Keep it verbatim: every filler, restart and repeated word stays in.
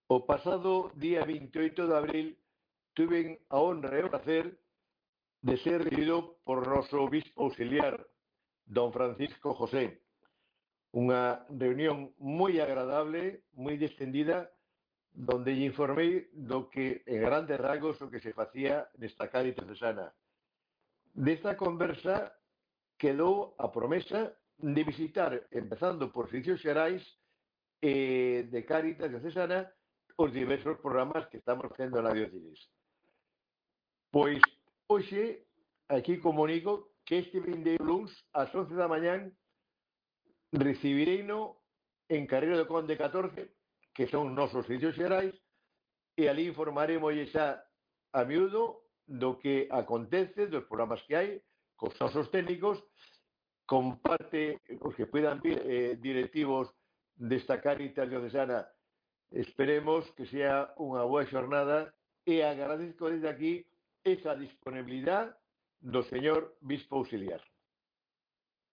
O pasado día veintiocho de abril tuve a honra e o placer de ser recibido por noso obispo auxiliar, don Francisco José. Unha reunión moi agradable, moi distendida, donde lle informei do que, en grandes rasgos, o que se facía nesta Cáritas diocesana. Desta conversa quedou a promesa de visitar, empezando por servicios xerais eh, de Cáritas diocesana, os diversos programas que estamos facendo na diócesis. Pois, hoxe, aquí comunico que este vindeiro luns, ás once da mañán, recibireino en Carreiro de Conde catorce, que son nosos servicios xerais, e ali informaremos xa a miúdo do que acontece, dos programas que hai, cos nosos técnicos, con parte, os que puedan vir eh, directivos desta Cáritas diocesana. Esperemos que sea unha boa xornada e agradezco desde aquí esa disponibilidade do señor Bispo Auxiliar.